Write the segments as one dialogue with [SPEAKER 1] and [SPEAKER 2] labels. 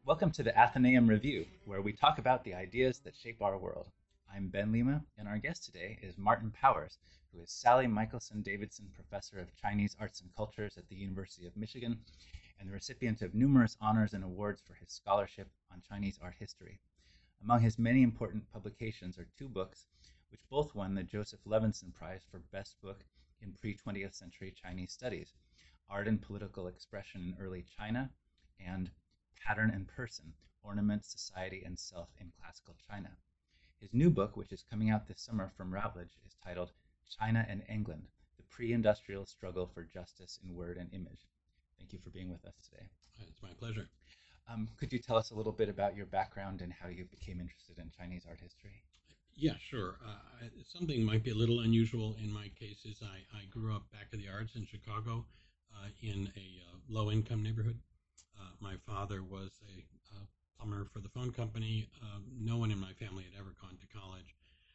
[SPEAKER 1] Welcome to the Athenaeum Review, where we talk about the ideas that shape our world. I'm Ben Lima, and our guest today is Martin Powers, who is Sally Michelson Davidson Professor of Chinese Arts and Cultures at the University of Michigan and the recipient of numerous honors and awards for his scholarship on Chinese art history. Among his many important publications are two books, which both won the Joseph Levinson Prize for Best Book in Pre-20th Century Chinese Studies, Art and Political Expression in Early China, and Pattern and Person, Ornament, Society, and Self in Classical China. His new book, which is coming out this summer from Routledge, is titled China and England, The Pre-Industrial Struggle for Justice in Word and Image. Thank you for being with us today.
[SPEAKER 2] It's my pleasure.
[SPEAKER 1] Could you tell us a little bit about your background and how you became interested in Chinese art history?
[SPEAKER 2] Yeah, sure. Something might be a little unusual in my case is I grew up back of the arts in Chicago in a low-income neighborhood. My father was a plumber for the phone company. No one in my family had ever gone to college.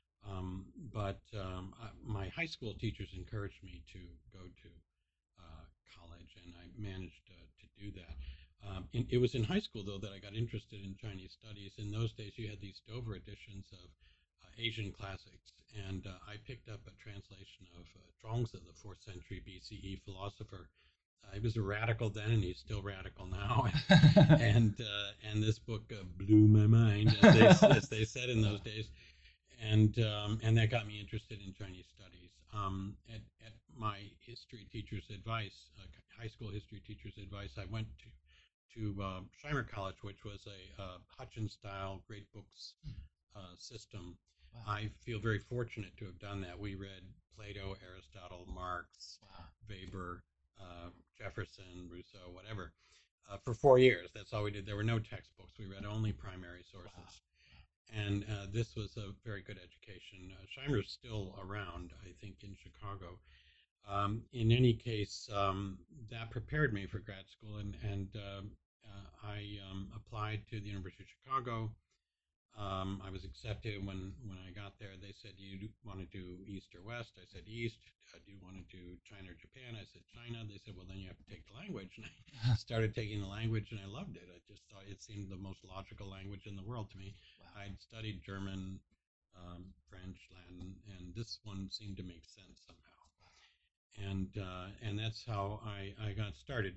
[SPEAKER 2] But my high school teachers encouraged me to go to college, and I managed to do that. It was in high school, though, that I got interested in Chinese studies. In those days, you had these Dover editions of Asian classics, and I picked up a translation of Zhuangzi, the 4th century BCE philosopher. He was a radical then, and he's still radical now. And this book blew my mind, as they said in those days. And that got me interested in Chinese studies. At my history teacher's advice, high school history teacher's advice, I went to Shimer College, which was a Hutchins-style great books system.
[SPEAKER 1] Wow.
[SPEAKER 2] I feel very fortunate to have done that. We read Plato, Aristotle, Marx,
[SPEAKER 1] Wow.
[SPEAKER 2] Weber, Jefferson, Rousseau, whatever, for 4 years. That's all we did. There were no textbooks. We read only primary sources.
[SPEAKER 1] Wow.
[SPEAKER 2] And this was a very good education. Shimer's still around, I think, in Chicago. In any case, that prepared me for grad school, and I applied to the University of Chicago. I was accepted. When I got there, they said, "Do you want to do East or West?" I said, "East." "Do you want to do China or Japan?" I said, "China." They said, "Well, then you have to take the language." And I started taking the language, and I loved it. I just thought it seemed the most logical language in the world to me.
[SPEAKER 1] Wow.
[SPEAKER 2] I'd studied German, French, Latin, and this one seemed to make sense somehow. And that's how I got started.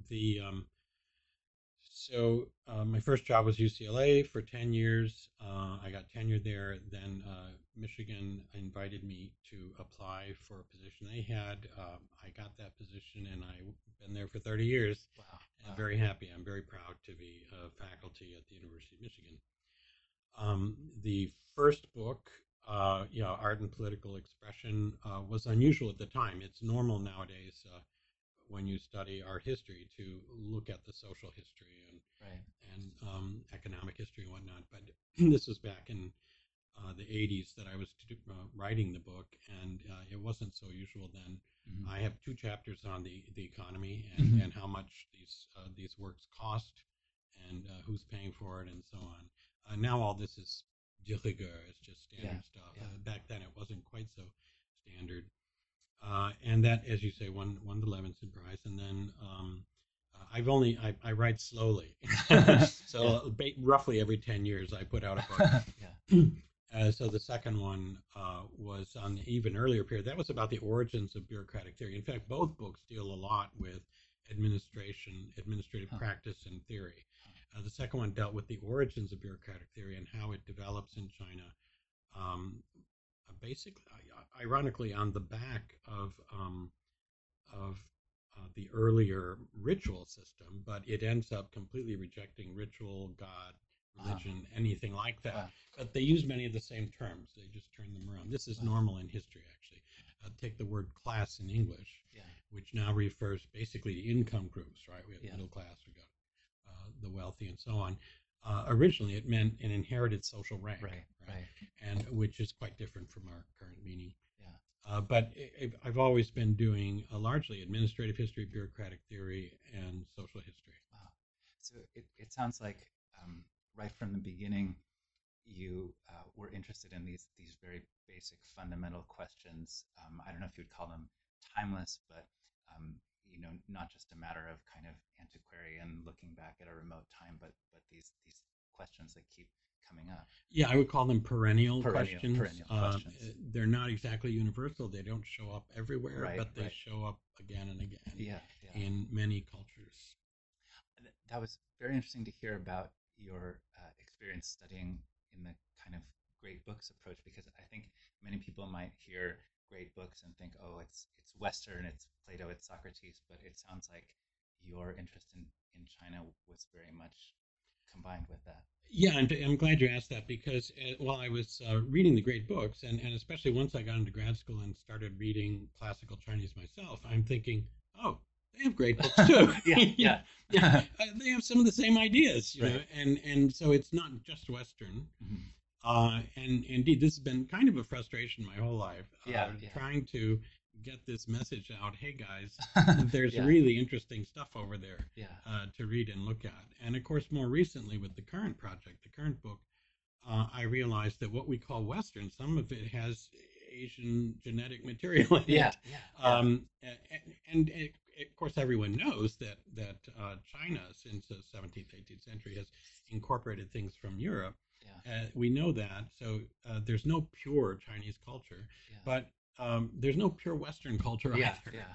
[SPEAKER 2] My first job was UCLA for 10 years. I got tenure there. Then Michigan invited me to apply for a position they had. I got that position, and I've been there for 30 years.
[SPEAKER 1] Wow.
[SPEAKER 2] And very happy. I'm very proud to be faculty at the University of Michigan. The first book, Art and Political Expression, was unusual at the time. It's normal nowadays when you study art history to look at the social history
[SPEAKER 1] Right.
[SPEAKER 2] and economic history and whatnot. But this was back in the 80s that I was writing the book, and it wasn't so usual then.
[SPEAKER 1] Mm-hmm.
[SPEAKER 2] I have two chapters on the economy
[SPEAKER 1] Mm-hmm.
[SPEAKER 2] and how much these works cost and who's paying for it and so on. Now all this is de rigueur, it's just standard stuff.
[SPEAKER 1] Yeah.
[SPEAKER 2] Back then it wasn't quite so standard. And that, as you say, won the Levinson Prize. And then I write slowly. So roughly every 10 years I put out a book.
[SPEAKER 1] Yeah.
[SPEAKER 2] So the second one was on the even earlier period. That was about the origins of bureaucratic theory. In fact, both books deal a lot with administrative practice and theory. The second one dealt with the origins of bureaucratic theory and how it develops in China. Basically, ironically, on the back of the earlier ritual system, but it ends up completely rejecting ritual, God, religion, anything like that. But they use many of the same terms. They just turn them around. This is normal in history, actually. Take the word class in English, which now refers basically to income groups, right? We have middle class, we got the wealthy, and so on. Originally, it meant an inherited social rank,
[SPEAKER 1] right?
[SPEAKER 2] And which is quite different from our current meaning.
[SPEAKER 1] Yeah.
[SPEAKER 2] But I've always been doing largely administrative history, bureaucratic theory, and social history.
[SPEAKER 1] Wow. So it sounds like right from the beginning, you were interested in these very basic fundamental questions. I don't know if you'd call them timeless, but not just a matter of kind of antiquarian look looking back at a remote time, but these questions that keep coming up.
[SPEAKER 2] Yeah, I would call them perennial questions.
[SPEAKER 1] Perennial questions.
[SPEAKER 2] They're not exactly universal. They don't show up everywhere,
[SPEAKER 1] Right,
[SPEAKER 2] but they
[SPEAKER 1] right.
[SPEAKER 2] show up again and again
[SPEAKER 1] Yeah, yeah.
[SPEAKER 2] in many cultures.
[SPEAKER 1] That was very interesting to hear about your experience studying in the kind of great books approach, because I think many people might hear great books and think, oh, it's Western, it's Plato, it's Socrates, but it sounds like your interest in China was very much combined with that.
[SPEAKER 2] Yeah, I'm glad you asked that because while I was reading the great books, and especially once I got into grad school and started reading classical Chinese myself, I'm thinking, oh, they have great books too.
[SPEAKER 1] Yeah,
[SPEAKER 2] yeah. They have some of the same ideas, you
[SPEAKER 1] right.
[SPEAKER 2] know, and so it's not just Western.
[SPEAKER 1] Mm-hmm.
[SPEAKER 2] And indeed, this has been kind of a frustration my whole life.
[SPEAKER 1] Yeah.
[SPEAKER 2] Trying to get this message out. Hey guys, there's
[SPEAKER 1] Yeah.
[SPEAKER 2] really interesting stuff over there
[SPEAKER 1] Yeah.
[SPEAKER 2] to read and look at. And of course, more recently with the current project, the current book, I realized that what we call Western, some of it has Asian genetic material in
[SPEAKER 1] Yeah.
[SPEAKER 2] it.
[SPEAKER 1] Yeah.
[SPEAKER 2] And of course, everyone knows that China, since the 17th, 18th century, has incorporated things from Europe.
[SPEAKER 1] Yeah.
[SPEAKER 2] We know that. So there's no pure Chinese culture,
[SPEAKER 1] Yeah.
[SPEAKER 2] but there's no pure Western culture
[SPEAKER 1] Yeah.
[SPEAKER 2] either.
[SPEAKER 1] Yeah.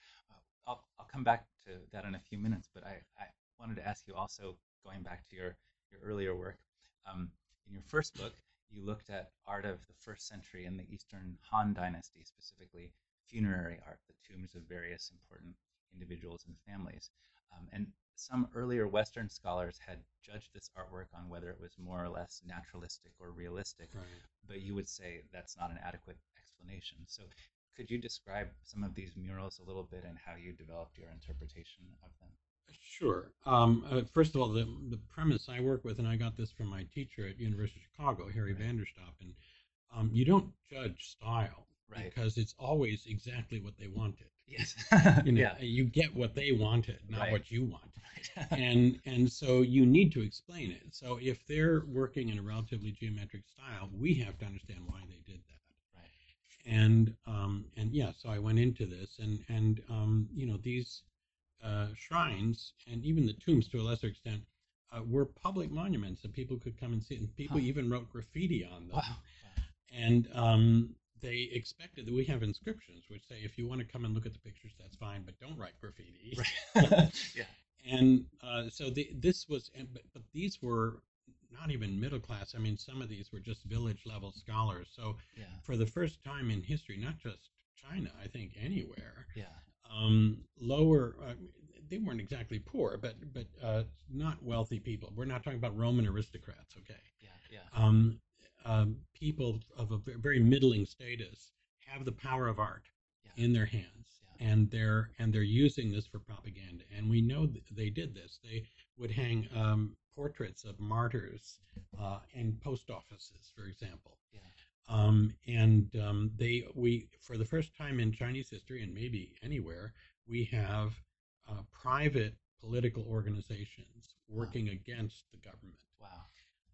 [SPEAKER 1] I'll come back to that in a few minutes, but I wanted to ask you also, going back to your earlier work, in your first book, you looked at art of the first century in the Eastern Han Dynasty, specifically funerary art, the tombs of various important individuals and families. And some earlier Western scholars had judged this artwork on whether it was more or less naturalistic or realistic,
[SPEAKER 2] Right.
[SPEAKER 1] but you would say that's not an adequate explanation. So could you describe some of these murals a little bit and how you developed your interpretation of them?
[SPEAKER 2] Sure. First of all, the premise I work with, and I got this from my teacher at University of Chicago, Harry
[SPEAKER 1] Right.
[SPEAKER 2] Vanderstap, and you don't judge style
[SPEAKER 1] Right.
[SPEAKER 2] because it's always exactly what they wanted.
[SPEAKER 1] Yes.
[SPEAKER 2] You know,
[SPEAKER 1] Yeah.
[SPEAKER 2] you get what they wanted, not
[SPEAKER 1] Right.
[SPEAKER 2] what you want.
[SPEAKER 1] Right.
[SPEAKER 2] And so you need to explain it. So if they're working in a relatively geometric style, we have to understand why they did that.
[SPEAKER 1] Right.
[SPEAKER 2] And yeah, so I went into this, and you know, these shrines and even the tombs to a lesser extent were public monuments that people could come and see, and people even wrote graffiti on them.
[SPEAKER 1] Wow.
[SPEAKER 2] And they expected that we have inscriptions which say, if you want to come and look at the pictures, that's fine, but don't write graffiti.
[SPEAKER 1] Right. Yeah.
[SPEAKER 2] And so this was, but these were not even middle class. I mean, some of these were just village level scholars. So
[SPEAKER 1] Yeah.
[SPEAKER 2] for the first time in history, not just China, I think anywhere,
[SPEAKER 1] Yeah.
[SPEAKER 2] lower, they weren't exactly poor, but not wealthy people. We're not talking about Roman aristocrats, okay?
[SPEAKER 1] Yeah. Yeah.
[SPEAKER 2] People of a very middling status have the power of art
[SPEAKER 1] Yeah.
[SPEAKER 2] in their hands,
[SPEAKER 1] Yeah.
[SPEAKER 2] and they're using this for propaganda. And we know they did this. They would hang portraits of martyrs in post offices, for example.
[SPEAKER 1] Yeah.
[SPEAKER 2] We for the first time in Chinese history, and maybe anywhere, we have private political organizations working against the government.
[SPEAKER 1] Wow.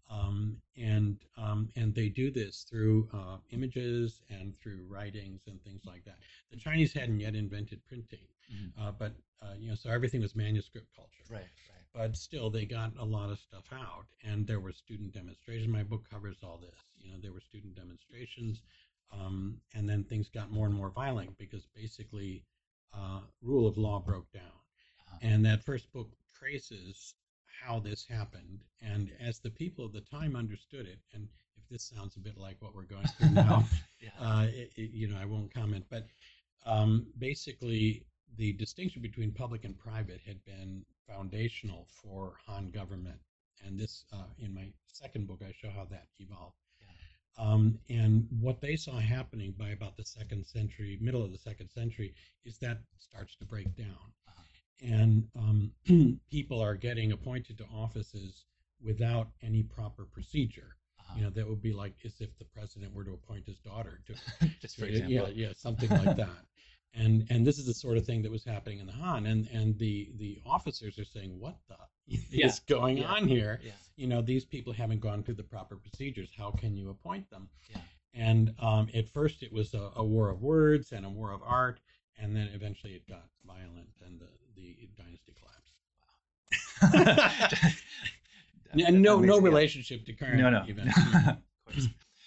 [SPEAKER 2] And they do this through images and through writings and things like that. The Chinese hadn't yet invented printing, but you know, so everything was manuscript culture.
[SPEAKER 1] Right.
[SPEAKER 2] But still, they got a lot of stuff out, and there were student demonstrations. My book covers all this. You know, there were student demonstrations, and then things got more and more violent because basically rule of law broke down. And that first book traces how this happened, and as the people of the time understood it, and if this sounds a bit like what we're going through now,
[SPEAKER 1] Yeah.
[SPEAKER 2] you know, I won't comment, but basically the distinction between public and private had been foundational for Han government, and this in my second book I show how that evolved.
[SPEAKER 1] Yeah.
[SPEAKER 2] And what they saw happening by about the second century, middle of the second century, is that starts to break down. And people are getting appointed to offices without any proper procedure. You know, that would be like as if the president were to appoint his daughter to,
[SPEAKER 1] just for example.
[SPEAKER 2] Yeah, something like that. And this is the sort of thing that was happening in the Han, and the officers are saying, what the is going on here?
[SPEAKER 1] Yeah.
[SPEAKER 2] You know, these people haven't gone through the proper procedures. How can you appoint them?
[SPEAKER 1] Yeah.
[SPEAKER 2] And at first it was a war of words and a war of art, and then eventually it got violent, and the dynasty collapsed. And no
[SPEAKER 1] Amazing, yeah.
[SPEAKER 2] relationship to current
[SPEAKER 1] No,
[SPEAKER 2] events.
[SPEAKER 1] of course.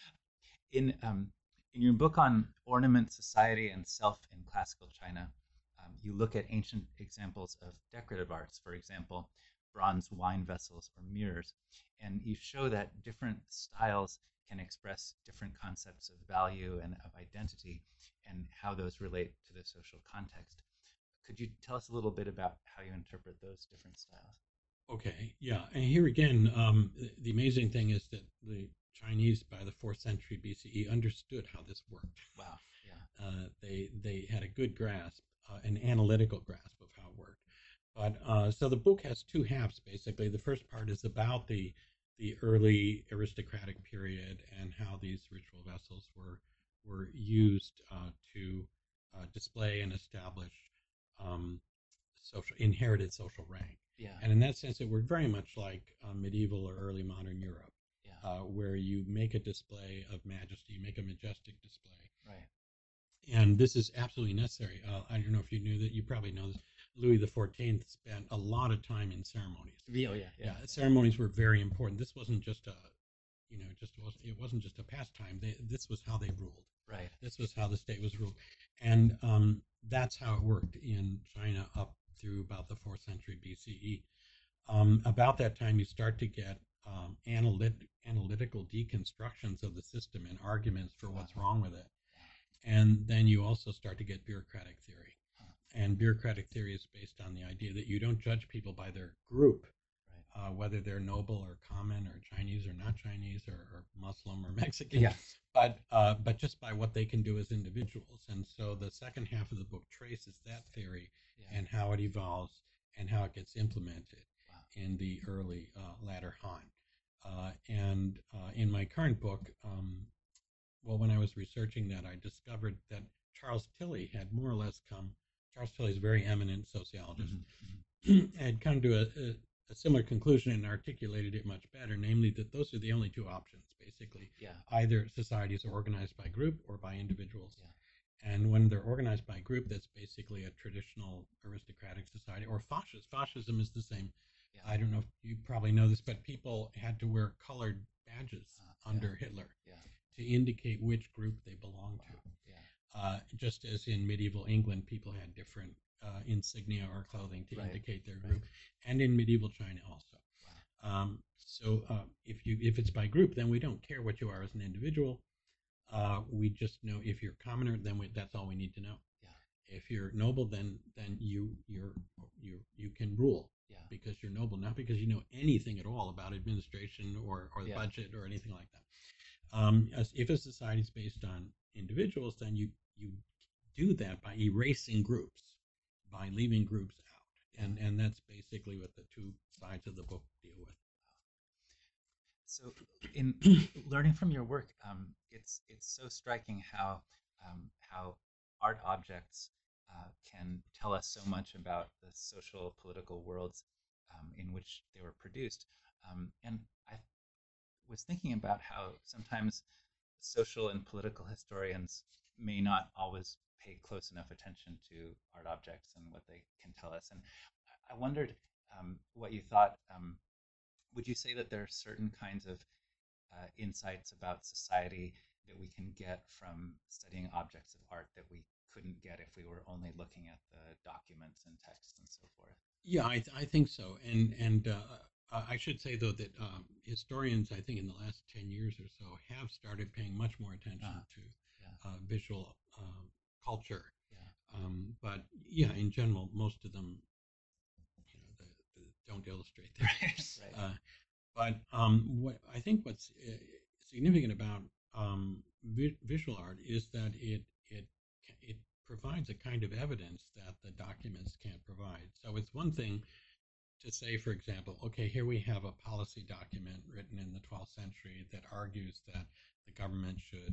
[SPEAKER 1] In your book on ornament, society, and self in classical China, you look at ancient examples of decorative arts, for example, bronze wine vessels or mirrors, and you show that different styles can express different concepts of value and of identity and how those relate to the social context. Could you tell us a little bit about how you interpret those different styles?
[SPEAKER 2] Okay, yeah, and here again, the amazing thing is that the Chinese by the 4th century BCE understood how this worked.
[SPEAKER 1] Wow, yeah.
[SPEAKER 2] They had a good grasp, an analytical grasp of how it worked. But so the book has two halves basically. The first part is about the early aristocratic period and how these ritual vessels were used to display and establish um, inherited social rank.
[SPEAKER 1] Yeah,
[SPEAKER 2] And in that sense, it worked very much like medieval or early modern Europe,
[SPEAKER 1] yeah,
[SPEAKER 2] where you make a display of majesty, you make a majestic display.
[SPEAKER 1] right.
[SPEAKER 2] And this is absolutely necessary. I don't know if you knew that. You probably know this. Louis XIV spent a lot of time in ceremonies.
[SPEAKER 1] Yeah, yeah,
[SPEAKER 2] Yeah, ceremonies were very important. This wasn't just a, it wasn't just a pastime. This was how they ruled.
[SPEAKER 1] right.
[SPEAKER 2] This was how the state was ruled, and that's how it worked in China up through about the 4th century BCE. About that time, you start to get analytical deconstructions of the system and arguments for what's wrong with it. And then you also start to get bureaucratic theory. And bureaucratic theory is based on the idea that you don't judge people by their group, whether they're noble or common or Chinese or not Chinese or Muslim or Mexican,
[SPEAKER 1] Yeah,
[SPEAKER 2] but just by what they can do as individuals. And so the second half of the book traces that theory
[SPEAKER 1] yeah.
[SPEAKER 2] and how it evolves and how it gets implemented
[SPEAKER 1] Wow.
[SPEAKER 2] in the early latter Han. And in my current book, well, when I was researching that, I discovered that Charles Tilly had more or less come. Charles Tilly is a very eminent sociologist, had come to a similar conclusion and articulated it much better, namely that those are the only two options, basically.
[SPEAKER 1] Yeah,
[SPEAKER 2] Either societies are organized by group or by individuals.
[SPEAKER 1] yeah,
[SPEAKER 2] And when they're organized by group, that's basically a traditional aristocratic society or fascist. Fascism is the same.
[SPEAKER 1] yeah.
[SPEAKER 2] I don't know if you probably know this, but people had to wear colored badges under Hitler
[SPEAKER 1] Yeah,
[SPEAKER 2] to indicate which group they belonged to.
[SPEAKER 1] yeah,
[SPEAKER 2] Just as in medieval England, people had different insignia or clothing to indicate their group, and in medieval China also.
[SPEAKER 1] Wow.
[SPEAKER 2] So if it's by group, then we don't care what you are as an individual. We just know if you're commoner, then that's all we need to know.
[SPEAKER 1] Yeah,
[SPEAKER 2] If you're noble, then you can rule
[SPEAKER 1] yeah,
[SPEAKER 2] because you're noble, not because you know anything at all about administration or the
[SPEAKER 1] yeah.
[SPEAKER 2] budget or anything like that. If a society is based on individuals, then you do that by erasing groups, by leaving groups out, and that's basically what the two sides of the book deal with.
[SPEAKER 1] So, in learning from your work, it's so striking how art objects can tell us so much about the social political worlds in which they were produced. And I was thinking about how sometimes social and political historians may not always pay close enough attention to art objects and what they can tell us. And I wondered what you thought. Would you say that there are certain kinds of insights about society that we can get from studying objects of art that we couldn't get if we were only looking at the documents and texts and so forth?
[SPEAKER 2] Yeah, I think so, and I should say though that historians, I think in the last 10 years or so, have started paying much more attention to visual culture.
[SPEAKER 1] Yeah.
[SPEAKER 2] But yeah, in general, most of them, don't illustrate that.
[SPEAKER 1] Right.
[SPEAKER 2] But what I think what's significant about visual art is that it provides a kind of evidence that the documents can't provide. So it's one thing to say, for example, okay, here we have a policy document written in the 12th century that argues that the government should,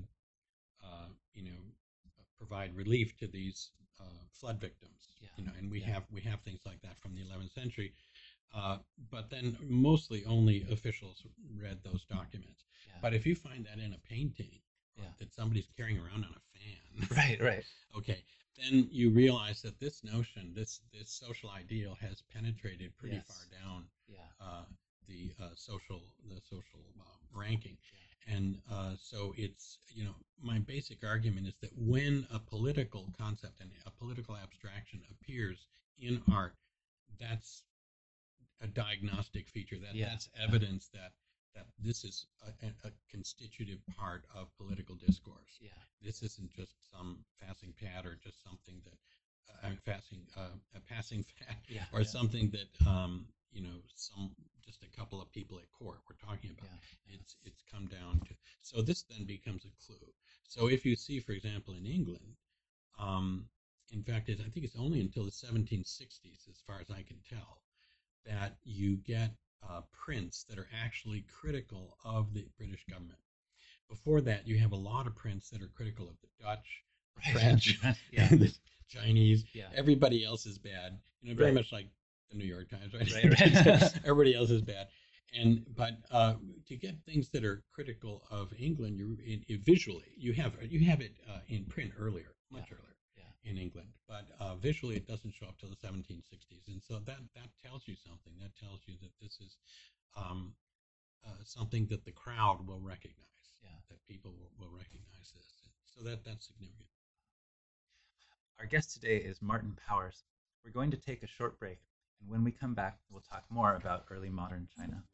[SPEAKER 2] provide relief to these flood victims.
[SPEAKER 1] Yeah.
[SPEAKER 2] And we have things like that from the 11th century. But then mostly only officials read those documents.
[SPEAKER 1] Yeah.
[SPEAKER 2] But if you find that in a painting, or
[SPEAKER 1] Yeah.
[SPEAKER 2] that somebody's carrying around on a fan.
[SPEAKER 1] Right, right.
[SPEAKER 2] Okay, then you realize that this notion, this social ideal, has penetrated pretty
[SPEAKER 1] Yes.
[SPEAKER 2] far down
[SPEAKER 1] Yeah.
[SPEAKER 2] the social ranking,
[SPEAKER 1] Yeah.
[SPEAKER 2] and so it's, my basic argument is that when a political concept and a political abstraction appears in art, that's a diagnostic feature,
[SPEAKER 1] Yeah.
[SPEAKER 2] that's evidence that this is a constitutive part of political discourse.
[SPEAKER 1] Yeah.
[SPEAKER 2] This
[SPEAKER 1] Yeah.
[SPEAKER 2] isn't just some passing fad, or just something that a passing fad,
[SPEAKER 1] Yeah.
[SPEAKER 2] or
[SPEAKER 1] Yeah.
[SPEAKER 2] something that some just a couple of people at court were talking about.
[SPEAKER 1] Yeah.
[SPEAKER 2] It's come down to, so this then becomes a clue. So if you see, for example, in England, um, in fact, I think it's only until the 1760s, as far as I can tell, that you get prints that are actually critical of the British government. Before that, you have a lot of prints that are critical of the Dutch, the French,
[SPEAKER 1] Yeah.
[SPEAKER 2] and the Chinese.
[SPEAKER 1] Yeah.
[SPEAKER 2] Everybody else is bad. Very
[SPEAKER 1] Right.
[SPEAKER 2] much like the New York Times, right?
[SPEAKER 1] Right.
[SPEAKER 2] Everybody else is bad. But to get things that are critical of England, visually, you have it in print earlier, much earlier.
[SPEAKER 1] Yeah.
[SPEAKER 2] In England, but visually it doesn't show up till the 1760s, and so that tells you something. That tells you that this is something that the crowd will recognize.
[SPEAKER 1] Yeah.
[SPEAKER 2] That people will recognize this. So that's significant.
[SPEAKER 1] Our guest today is Martin Powers. We're going to take a short break, and when we come back, we'll talk more about early modern China.